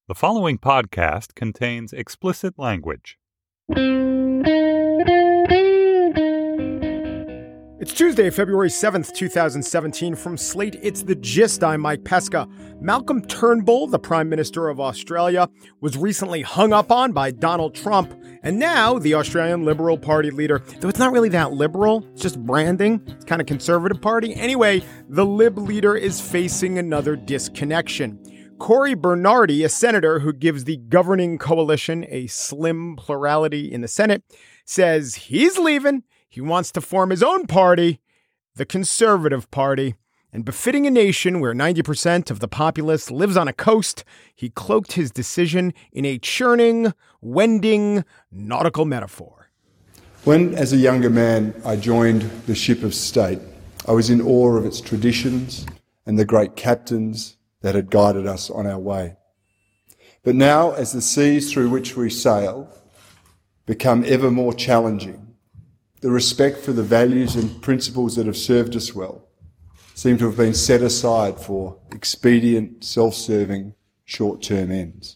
The following podcast contains explicit language. It's Tuesday, February 7th, 2017. From Slate, it's The Gist. I'm Mike Pesca. Malcolm Turnbull, the Prime Minister of Australia, was recently hung up on by Donald Trump. And now the Australian Liberal Party leader, though it's not really that liberal, it's just branding, it's kind of conservative party. Anyway, the Lib leader is facing another disconnection. Cory Bernardi, a senator who gives the governing coalition a slim plurality in the Senate, says he's leaving. He wants to form his own party, the Conservative Party. And befitting a nation where 90% of the populace lives on a coast, he cloaked his decision in a churning, wending nautical metaphor. When, as a younger man, I joined the ship of state, I was in awe of its traditions and the great captains that had guided us on our way. But now, as the seas through which we sail become ever more challenging, the respect for the values and principles that have served us well seem to have been set aside for expedient, self-serving, short-term ends.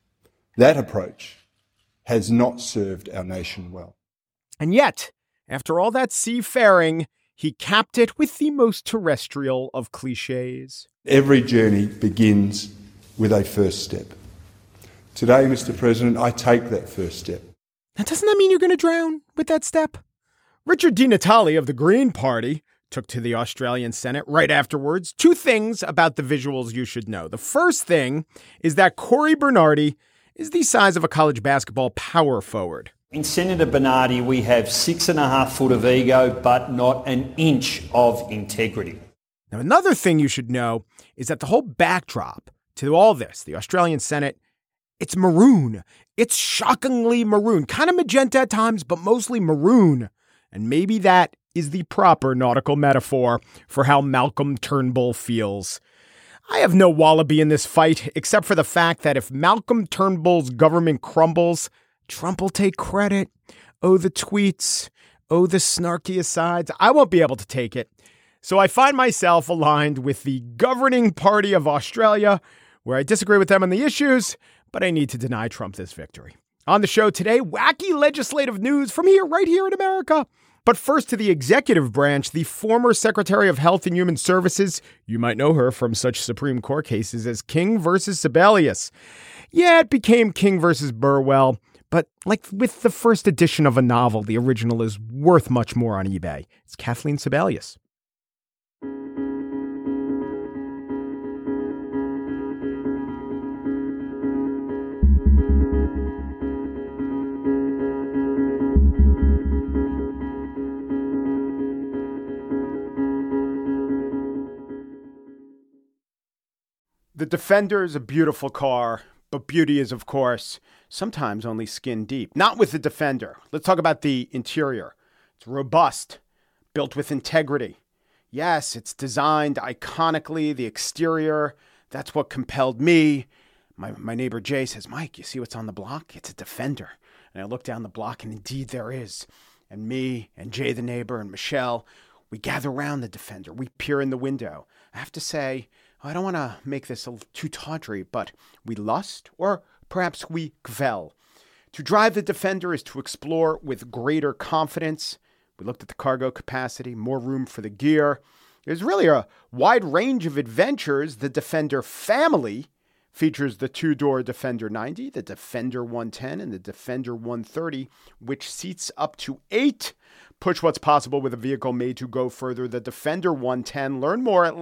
That approach has not served our nation well. And yet, after all that seafaring, he capped it with the most terrestrial of cliches. Every journey begins with a first step. Today, Mr. President, I take that first step. Now, doesn't that mean you're going to drown with that step? Richard Di Natale of the Green Party took to the Australian Senate right afterwards. Two things about the visuals you should know. The first thing is that Cory Bernardi is the size of a college basketball power forward. In Senator Bernardi, we have 6.5 foot of ego, but not an inch of integrity. Now, another thing you should know is that the whole backdrop to all this, the Australian Senate, it's maroon. It's shockingly maroon, kind of magenta at times, but mostly maroon. And maybe that is the proper nautical metaphor for how Malcolm Turnbull feels. I have no wallaby in this fight, except for the fact that if Malcolm Turnbull's government crumbles, Trump will take credit. Oh, the tweets. Oh, the snarky asides. I won't be able to take it. So I find myself aligned with the governing party of Australia, where I disagree with them on the issues, but I need to deny Trump this victory. On the show today, wacky legislative news from right here in America. But first to the executive branch, the former Secretary of Health and Human Services. You might know her from such Supreme Court cases as King versus Sebelius. Yeah, it became King versus Burwell. But like with the first edition of a novel, the original is worth much more on eBay. It's Kathleen Sebelius. The Defender is a beautiful car, but beauty is, of course, sometimes only skin deep. Not with the Defender. Let's talk about the interior. It's robust, built with integrity. Yes, it's designed iconically. The exterior, that's what compelled me. My neighbor Jay says, Mike, you see what's on the block? It's a Defender. And I look down the block, and indeed there is. And me and Jay the neighbor and Michelle, we gather around the Defender. We peer in the window. I have to say, I don't want to make this too tawdry, but we lust, or perhaps we kvel. To drive the Defender is to explore with greater confidence. We looked at the cargo capacity, more room for the gear. There's really a wide range of adventures. The Defender family features the two-door Defender 90, the Defender 110, and the Defender 130, which seats up to 8. Push what's possible with a vehicle made to go further. The Defender 110. Learn more at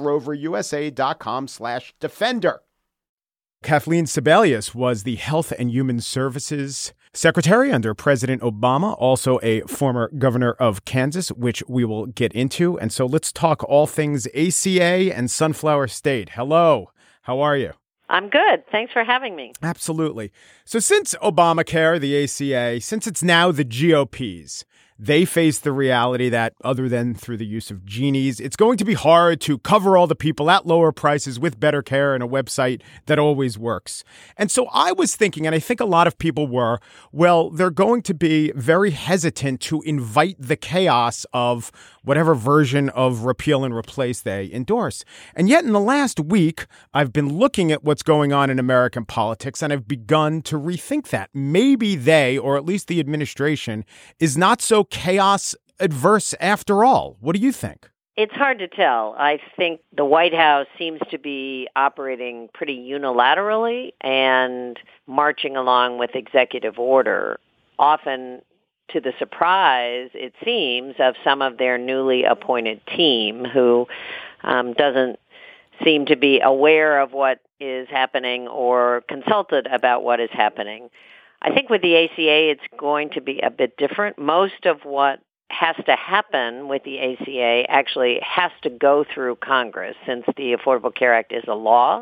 LandRoverUSA.com/Defender. Kathleen Sebelius was the Health and Human Services Secretary under President Obama, also a former governor of Kansas, which we will get into. And so let's talk all things ACA and Sunflower State. Hello. How are you? I'm good. Thanks for having me. Absolutely. So since Obamacare, the ACA, since it's now the GOP's, They face the reality that, other than through the use of genies, it's going to be hard to cover all the people at lower prices with better care and a website that always works. And so I was thinking, and I think a lot of people were, well, they're going to be very hesitant to invite the chaos of whatever version of repeal and replace they endorse. And yet in the last week, I've been looking at what's going on in American politics, and I've begun to rethink that. Maybe they, or at least the administration, is not so chaos adverse after all. What do you think? It's hard to tell. I think the White House seems to be operating pretty unilaterally and marching along with executive order, often to the surprise, it seems, of some of their newly appointed team who doesn't seem to be aware of what is happening or consulted about what is happening. I think with the ACA, it's going to be a bit different. Most of what has to happen with the ACA actually has to go through Congress, since the Affordable Care Act is a law.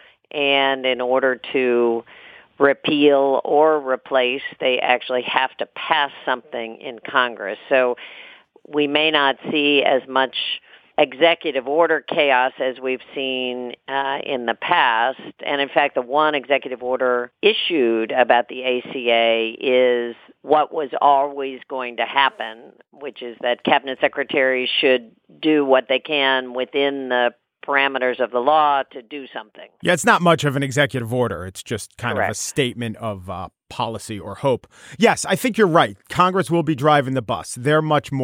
And in order to repeal or replace, they actually have to pass something in Congress. So we may not see as much executive order chaos as we've seen in the past. And in fact, the one executive order issued about the ACA is what was always going to happen, which is that cabinet secretaries should do what they can within the parameters of the law to do something. Yeah, it's not much of an executive order. It's just kind Correct. of a statement of policy or hope. Yes, I think you're right. Congress will be driving the bus. They're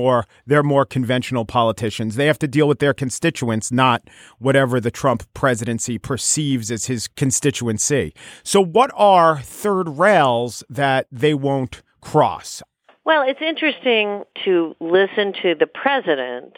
more conventional politicians. They have to deal with their constituents, not whatever the Trump presidency perceives as his constituency. So what are third rails that they won't cross? Well, it's interesting to listen to the president,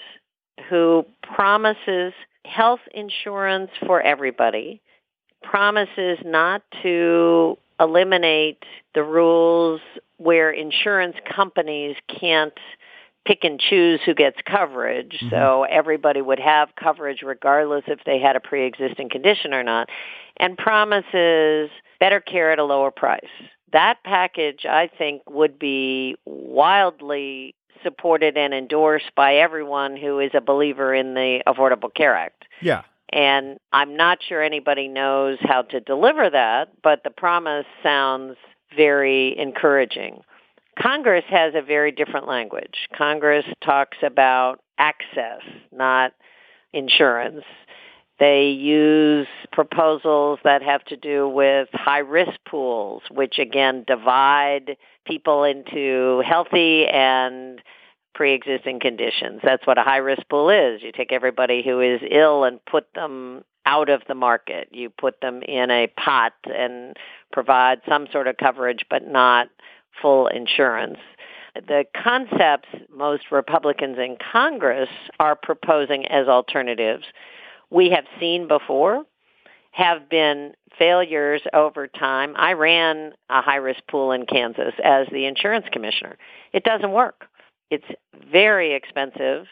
who promises health insurance for everybody, promises not to eliminate the rules where insurance companies can't pick and choose who gets coverage. Mm-hmm. So everybody would have coverage regardless if they had a pre-existing condition or not, and promises better care at a lower price. That package, I think, would be wildly supported and endorsed by everyone who is a believer in the Affordable Care Act. Yeah. And I'm not sure anybody knows how to deliver that, but the promise sounds very encouraging. Congress has a very different language. Congress talks about access, not insurance. They use proposals that have to do with high-risk pools, which again divide people into healthy and pre-existing conditions. That's what a high-risk pool is. You take everybody who is ill and put them out of the market. You put them in a pot and provide some sort of coverage, but not full insurance. The concepts most Republicans in Congress are proposing as alternatives, we have seen before, have been failures over time. I ran a high-risk pool in Kansas as the insurance commissioner. It doesn't work. It's very expensive.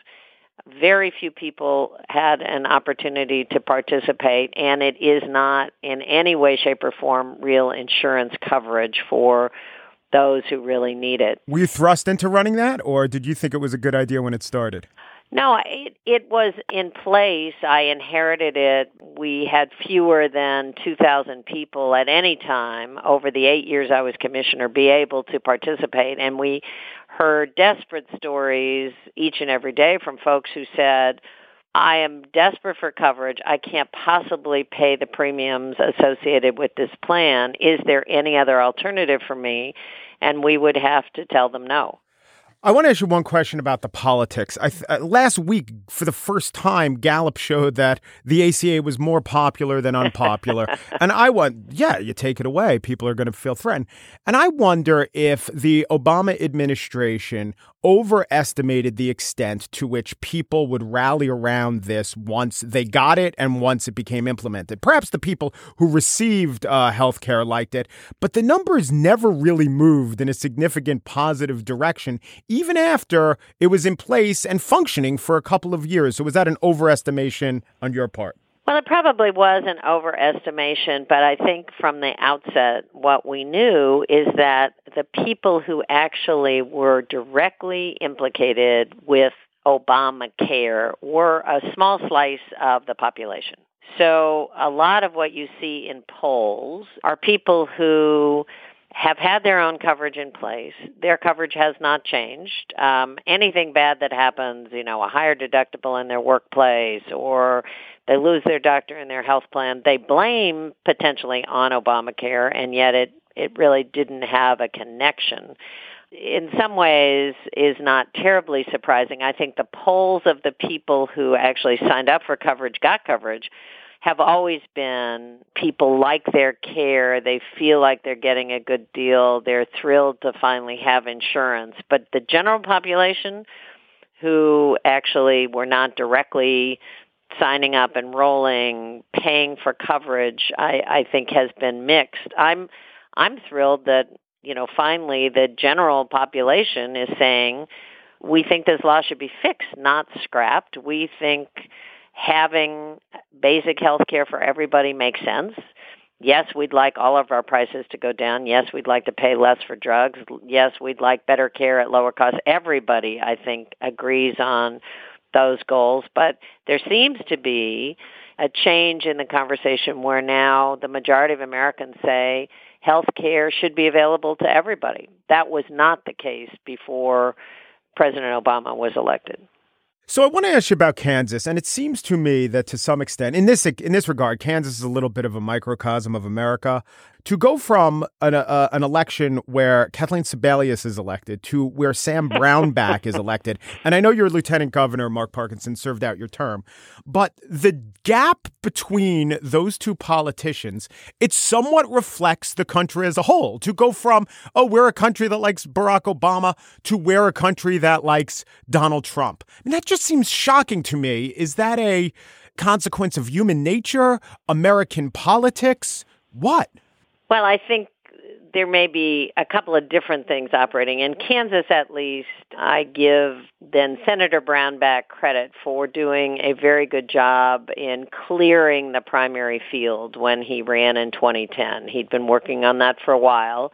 Very few people had an opportunity to participate, and it is not in any way, shape, or form real insurance coverage for those who really need it. Were you thrust into running that, or did you think it was a good idea when it started? No, it was in place. I inherited it. We had fewer than 2,000 people at any time over the 8 years I was commissioner be able to participate. And we heard desperate stories each and every day from folks who said, I am desperate for coverage. I can't possibly pay the premiums associated with this plan. Is there any other alternative for me? And we would have to tell them no. I want to ask you one question about the politics. Last week, for the first time, Gallup showed that the ACA was more popular than unpopular. And you take it away, people are going to feel threatened. And I wonder if the Obama administration overestimated the extent to which people would rally around this once they got it and once it became implemented. Perhaps the people who received health care liked it, but the numbers never really moved in a significant positive direction, even after it was in place and functioning for a couple of years. So was that an overestimation on your part? Well, it probably was an overestimation, but I think from the outset, what we knew is that the people who actually were directly implicated with Obamacare were a small slice of the population. So a lot of what you see in polls are people who have had their own coverage in place. Their coverage has not changed. Anything bad that happens, a higher deductible in their workplace or they lose their doctor in their health plan, they blame potentially on Obamacare, and yet it really didn't have a connection. In some ways is not terribly surprising. I think the polls of the people who actually signed up for coverage, got coverage, have always been people like their care. They feel like they're getting a good deal. They're thrilled to finally have insurance. But the general population who actually were not directly signing up, enrolling, paying for coverage, I think has been mixed. I'm thrilled that, finally the general population is saying we think this law should be fixed, not scrapped. We think having basic health care for everybody makes sense. Yes, we'd like all of our prices to go down. Yes, we'd like to pay less for drugs. Yes, we'd like better care at lower cost. Everybody, I think, agrees on those goals. But there seems to be a change in the conversation where now the majority of Americans say health care should be available to everybody. That was not the case before President Obama was elected. So I want to ask you about Kansas, and it seems to me that to some extent, in this regard, Kansas is a little bit of a microcosm of America. To go from an election where Kathleen Sebelius is elected to where Sam Brownback is elected, and I know your Lieutenant Governor, Mark Parkinson, served out your term, but the gap between those two politicians, it somewhat reflects the country as a whole. To go from, we're a country that likes Barack Obama to we're a country that likes Donald Trump. And that just seems shocking to me. Is that a consequence of human nature, American politics? What? Well, I think there may be a couple of different things operating. In Kansas, at least, I give then Senator Brownback credit for doing a very good job in clearing the primary field when he ran in 2010. He'd been working on that for a while.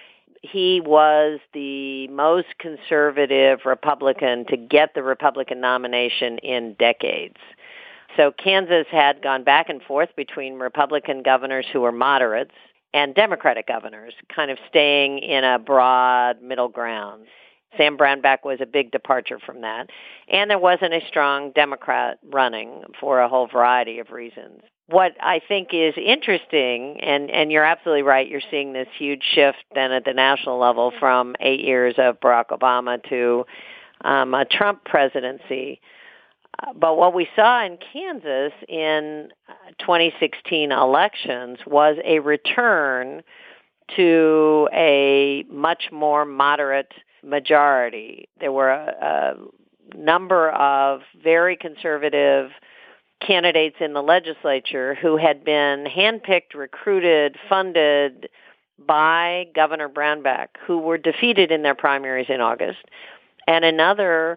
He was the most conservative Republican to get the Republican nomination in decades. So Kansas had gone back and forth between Republican governors who were moderates and Democratic governors, kind of staying in a broad middle ground. Sam Brownback was a big departure from that. And there wasn't a strong Democrat running for a whole variety of reasons. What I think is interesting, and you're absolutely right, you're seeing this huge shift then at the national level from 8 years of Barack Obama to a Trump presidency. But what we saw in Kansas in 2016 elections was a return to a much more moderate majority. There were a number of very conservative candidates in the legislature who had been handpicked, recruited, funded by Governor Brownback, who were defeated in their primaries in August, and another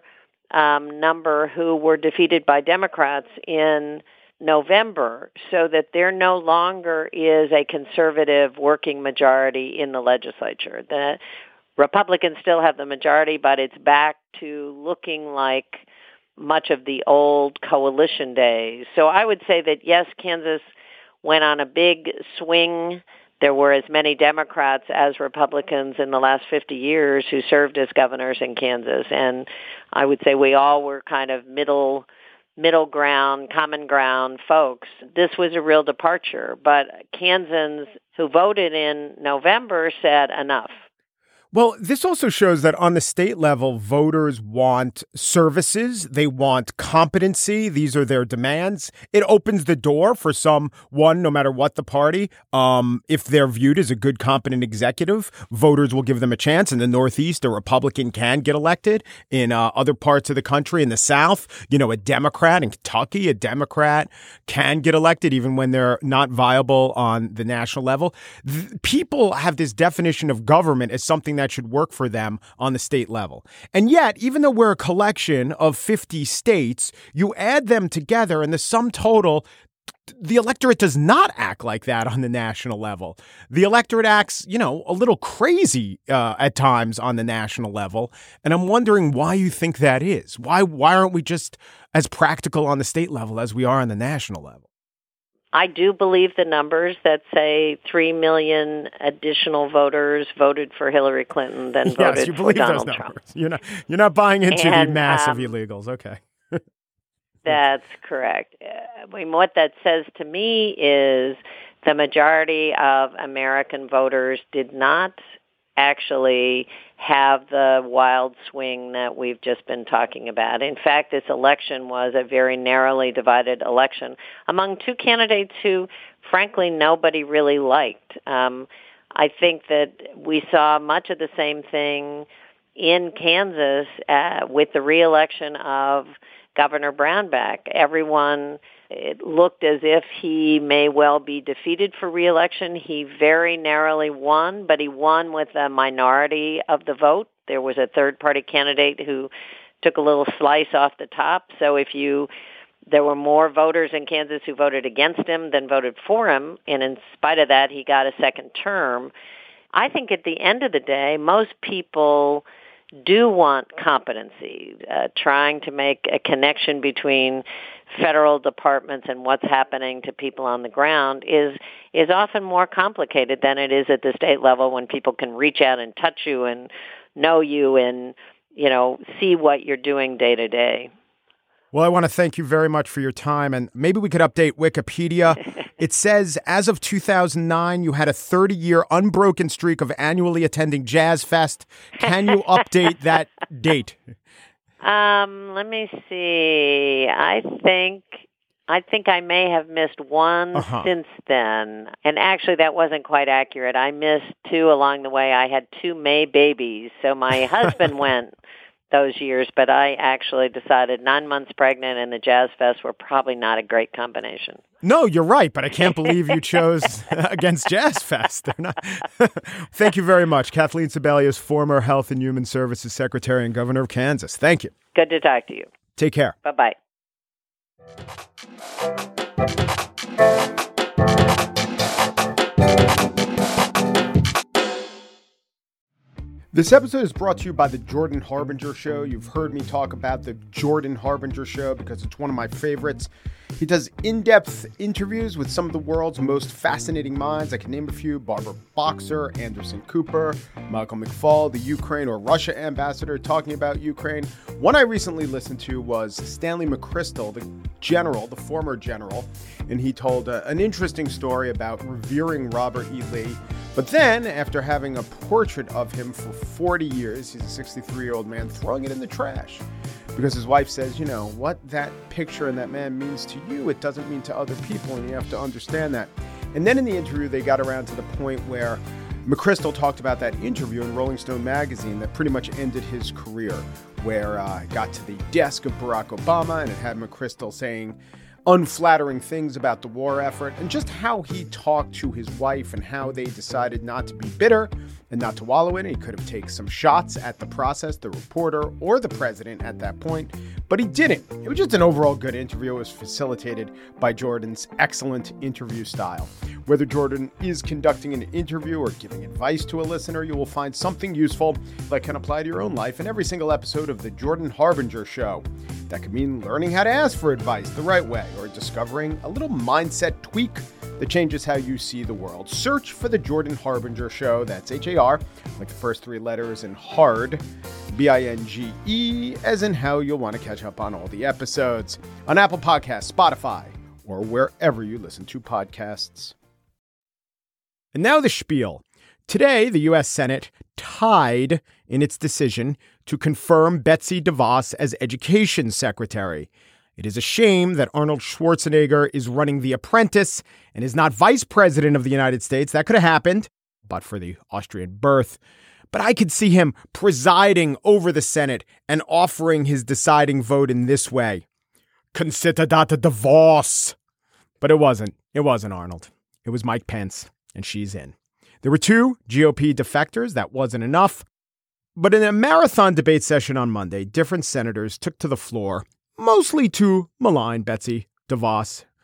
number who were defeated by Democrats in November, so that there no longer is a conservative working majority in the legislature. The Republicans still have the majority, but it's back to looking like much of the old coalition days. So I would say that, yes, Kansas went on a big swing. There were as many Democrats as Republicans in the last 50 years who served as governors in Kansas. And I would say we all were kind of middle ground, common ground folks. This was a real departure. But Kansans who voted in November said enough. Well, this also shows that on the state level, voters want services. They want competency. These are their demands. It opens the door for someone, no matter what the party. If they're viewed as a good, competent executive, voters will give them a chance. In the Northeast, a Republican can get elected. In other parts of the country, in the South, a Democrat, in Kentucky, a Democrat can get elected even when they're not viable on the national level. People have this definition of government as something that should work for them on the state level. And yet, even though we're a collection of 50 states, you add them together and the sum total The electorate does not act like that on the national level. The electorate acts, a little crazy at times on the national level. And I'm wondering why you think that is. Why aren't we just as practical on the state level as we are on the national level? I do believe the numbers that say 3 million additional voters voted for Hillary Clinton than voted for Donald Trump. You're not buying into the mass of illegals. Okay. That's correct. What that says to me is the majority of American voters did not actually have the wild swing that we've just been talking about. In fact, this election was a very narrowly divided election among two candidates who, frankly, nobody really liked. I think that we saw much of the same thing in Kansas with the reelection of Governor Brownback. It looked as if he may well be defeated for re-election. He very narrowly won, but he won with a minority of the vote. There was a third-party candidate who took a little slice off the top. So there were more voters in Kansas who voted against him than voted for him, and in spite of that, he got a second term. I think at the end of the day, most people do want competency. Trying to make a connection between federal departments and what's happening to people on the ground is often more complicated than it is at the state level when people can reach out and touch you and know you and, see what you're doing day to day. Well, I want to thank you very much for your time, and maybe we could update Wikipedia. It says, as of 2009, you had a 30-year unbroken streak of annually attending Jazz Fest. Can you update that date? Let me see. I think I may have missed one since then. And actually, that wasn't quite accurate. I missed two along the way. I had two May babies, so my husband went those years, but I actually decided 9 months pregnant and the Jazz Fest were probably not a great combination. No, you're right, but I can't believe you chose against Jazz Fest. They're not. Thank you very much. Kathleen Sebelius, former Health and Human Services Secretary and Governor of Kansas. Thank you. Good to talk to you. Take care. Bye-bye. This episode is brought to you by The Jordan Harbinger Show. You've heard me talk about The Jordan Harbinger Show because it's one of my favorites. He does in-depth interviews with some of the world's most fascinating minds. I can name a few: Barbara Boxer, Anderson Cooper, Michael McFaul, the Ukraine or Russia ambassador talking about Ukraine. One I recently listened to was Stanley McChrystal, the former general, and he told an interesting story about revering Robert E. Lee. But then, after having a portrait of him for 40 years, he's a 63-year-old man, throwing it in the trash. Because his wife says, what that picture and that man means to you, it doesn't mean to other people, and you have to understand that. And then in the interview, they got around to the point where McChrystal talked about that interview in Rolling Stone magazine that pretty much ended his career, where it got to the desk of Barack Obama, and it had McChrystal saying unflattering things about the war effort, and just how he talked to his wife and how they decided not to be bitter and not to wallow in it. He could have taken some shots at the process, the reporter, or the president at that point, but he didn't. It was just an overall good interview. It was facilitated by Jordan's excellent interview style. Whether Jordan is conducting an interview or giving advice to a listener, you will find something useful that can apply to your own life in every single episode of The Jordan Harbinger Show. That could mean learning how to ask for advice the right way, or discovering a little mindset tweak that changes how you see the world. Search for The Jordan Harbinger Show. That's H-A-R, like the first three letters, and hard, B-I-N-G-E, as in how you'll want to catch up on all the episodes on Apple Podcasts, Spotify, or wherever you listen to podcasts. And now the spiel. Today, the U.S. Senate tied in its decision to confirm Betsy DeVos as Education Secretary. It is a shame that Arnold Schwarzenegger is running The Apprentice and is not Vice President of the United States. That could have happened, but for the Austrian birth. But I could see him presiding over the Senate and offering his deciding vote in this way. Consider that a divorce. But it wasn't. It wasn't Arnold. It was Mike Pence, and she's in. There were two GOP defectors. That wasn't enough. But in a marathon debate session on Monday, different senators took to the floor, mostly to malign Betsy DeVos.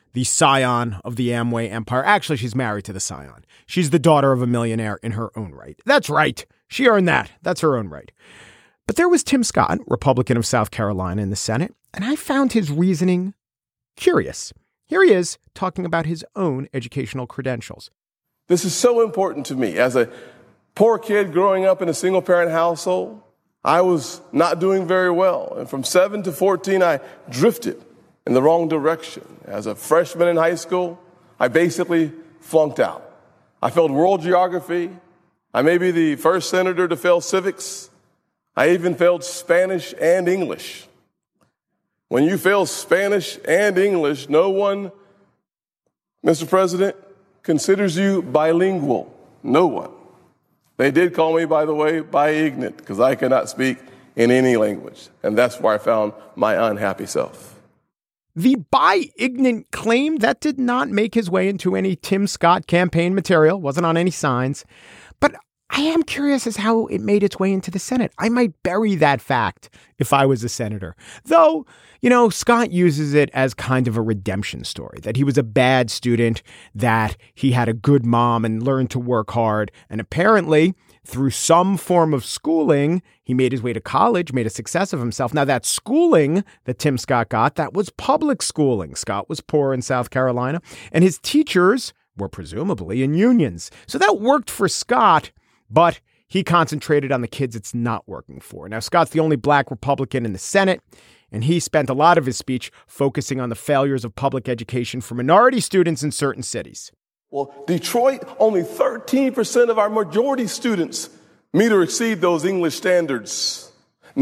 the scion of the Amway empire. Actually, she's married to the scion. She's the daughter of a millionaire in her own right. That's right. She earned that. That's her own right. But there was Tim Scott, Republican of South Carolina in the Senate, and I found his reasoning curious. Here he is talking about his own educational credentials. This is so important to me. As a poor kid growing up in a single-parent household, I was not doing very well. And from 7 to 14, I drifted in the wrong direction. As a freshman in high school, I basically flunked out. I failed world geography. I may be the first senator to fail civics. I even failed Spanish and English. When you fail Spanish and English, no one, Mr. President, considers you bilingual. No one. They did call me, by the way, bi-ignorant, because I cannot speak in any language. And that's where I found my unhappy self. The bi-ignorant claim, that did not make his way into any Tim Scott campaign material, wasn't on any signs. But I am curious as how it made its way into the Senate. I might bury that fact if I was a senator. Though, Scott uses it as kind of a redemption story, that he was a bad student, that he had a good mom and learned to work hard. And apparently, through some form of schooling, he made his way to college, made a success of himself. Now, that schooling that Tim Scott got, that was public schooling. Scott was poor in South Carolina, and his teachers were presumably in unions. So that worked for Scott, but he concentrated on the kids it's not working for. Now, Scott's the only black Republican in the Senate, and he spent a lot of his speech focusing on the failures of public education for minority students in certain cities. Well, Detroit, only 13% of our majority students meet or exceed those English standards.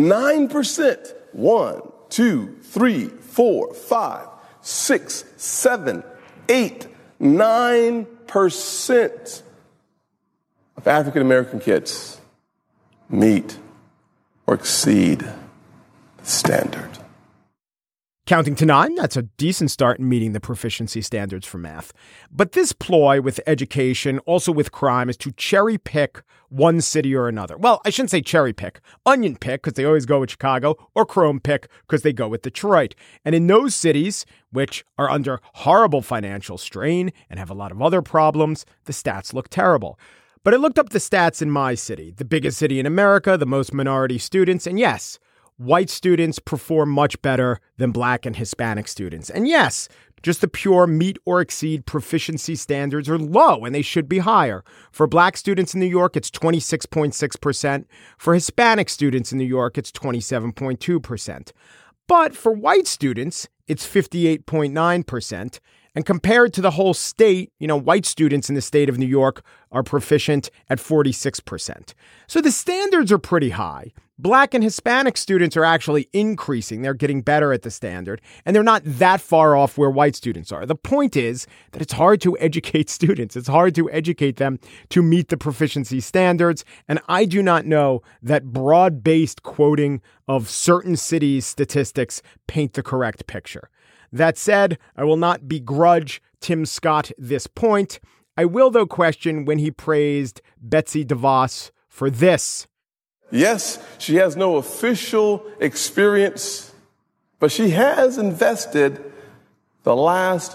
9%, 1, 2, 3, 4, 5, 6, 7, 8, 9% of African American kids meet or exceed the standard. Counting to 9, that's a decent start in meeting the proficiency standards for math. But this ploy with education, also with crime, is to cherry pick one city or another. Well, I shouldn't say cherry pick, onion pick, because they always go with Chicago, or chrome pick, because they go with Detroit. And in those cities, which are under horrible financial strain and have a lot of other problems, the stats look terrible. But I looked up the stats in my city, the biggest city in America, the most minority students, and yes, white students perform much better than black and Hispanic students. And yes, just the pure meet or exceed proficiency standards are low, and they should be higher. For black students in New York, it's 26.6%. For Hispanic students in New York, it's 27.2%. But for white students, it's 58.9%. And compared to the whole state, white students in the state of New York are proficient at 46%. So the standards are pretty high. Black and Hispanic students are actually increasing. They're getting better at the standard, and they're not that far off where white students are. The point is that it's hard to educate students. It's hard to educate them to meet the proficiency standards, and I do not know that broad-based quoting of certain cities' statistics paint the correct picture. That said, I will not begrudge Tim Scott this point. I will, though, question when he praised Betsy DeVos for this. Yes, she has no official experience, but she has invested the last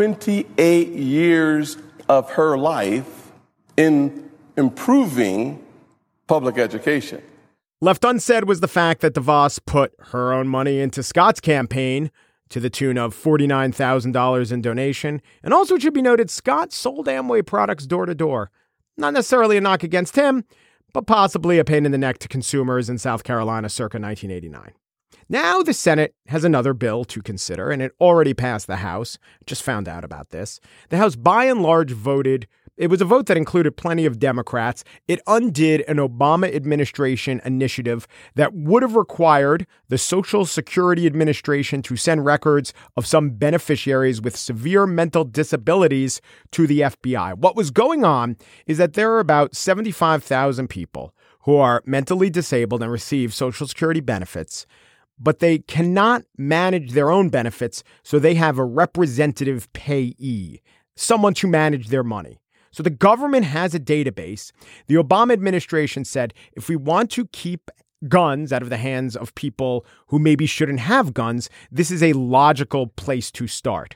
28 years of her life in improving public education. Left unsaid was the fact that DeVos put her own money into Scott's campaign to the tune of $49,000 in donation. And also, it should be noted, Scott sold Amway products door to door. Not necessarily a knock against him, but possibly a pain in the neck to consumers in South Carolina circa 1989. Now the Senate has another bill to consider, and it already passed the House. Just found out about this. The House, by and large, voted. It was a vote that included plenty of Democrats. It undid an Obama administration initiative that would have required the Social Security Administration to send records of some beneficiaries with severe mental disabilities to the FBI. What was going on is that there are about 75,000 people who are mentally disabled and receive Social Security benefits, but they cannot manage their own benefits, so they have a representative payee, someone to manage their money. So the government has a database. The Obama administration said, if we want to keep guns out of the hands of people who maybe shouldn't have guns, this is a logical place to start.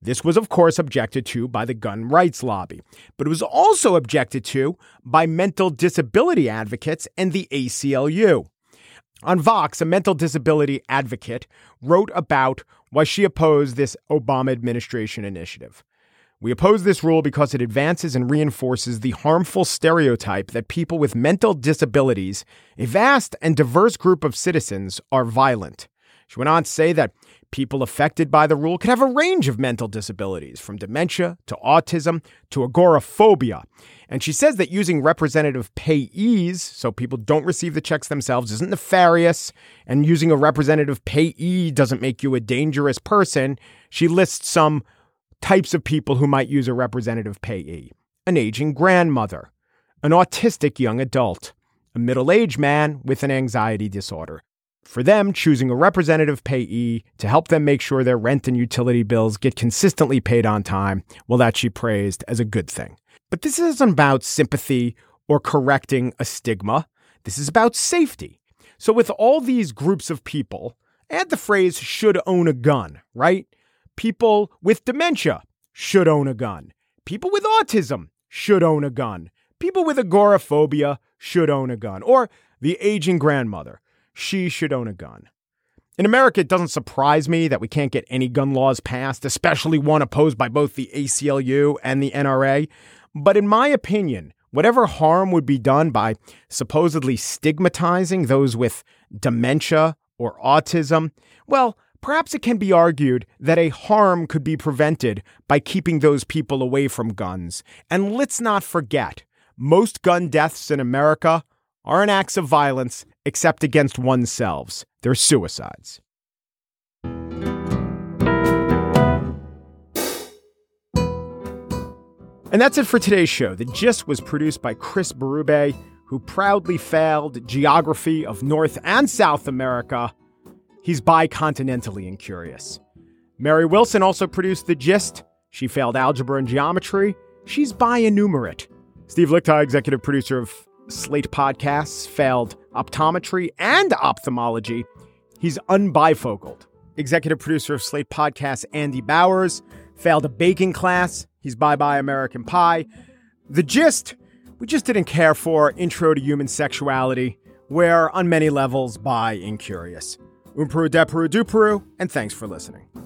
This was, of course, objected to by the gun rights lobby, but it was also objected to by mental disability advocates and the ACLU. On Vox, a mental disability advocate wrote about why she opposed this Obama administration initiative. We oppose this rule because it advances and reinforces the harmful stereotype that people with mental disabilities, a vast and diverse group of citizens, are violent. She went on to say that people affected by the rule could have a range of mental disabilities, from dementia to autism to agoraphobia. And she says that using representative payees, so people don't receive the checks themselves, isn't nefarious, and using a representative payee doesn't make you a dangerous person. She lists some types of people who might use a representative payee: an aging grandmother, an autistic young adult, a middle-aged man with an anxiety disorder. For them, choosing a representative payee to help them make sure their rent and utility bills get consistently paid on time, well, that she praised as a good thing. But this isn't about sympathy or correcting a stigma. This is about safety. So with all these groups of people, add the phrase should own a gun, right? People with dementia should own a gun. People with autism should own a gun. People with agoraphobia should own a gun. Or the aging grandmother. She should own a gun. In America, it doesn't surprise me that we can't get any gun laws passed, especially one opposed by both the ACLU and the NRA. But in my opinion, whatever harm would be done by supposedly stigmatizing those with dementia or autism, well, perhaps it can be argued that a harm could be prevented by keeping those people away from guns. And let's not forget, most gun deaths in America aren't acts of violence except against oneself. They're suicides. And that's it for today's show. The Gist was produced by Chris Berube, who proudly failed geography of North and South America. He's bicontinentally incurious. Mary Wilson also produced The Gist. She failed algebra and geometry. She's bi-enumerate. Steve Lichtai, executive producer of Slate Podcasts, failed optometry and ophthalmology. He's unbifocaled. Executive producer of Slate Podcasts, Andy Bowers, failed a baking class. He's bye-bye American Pie. The Gist, we just didn't care for. Intro to Human Sexuality. We're on many levels bi-incurious. Umperu, deperu, duperu, and thanks for listening.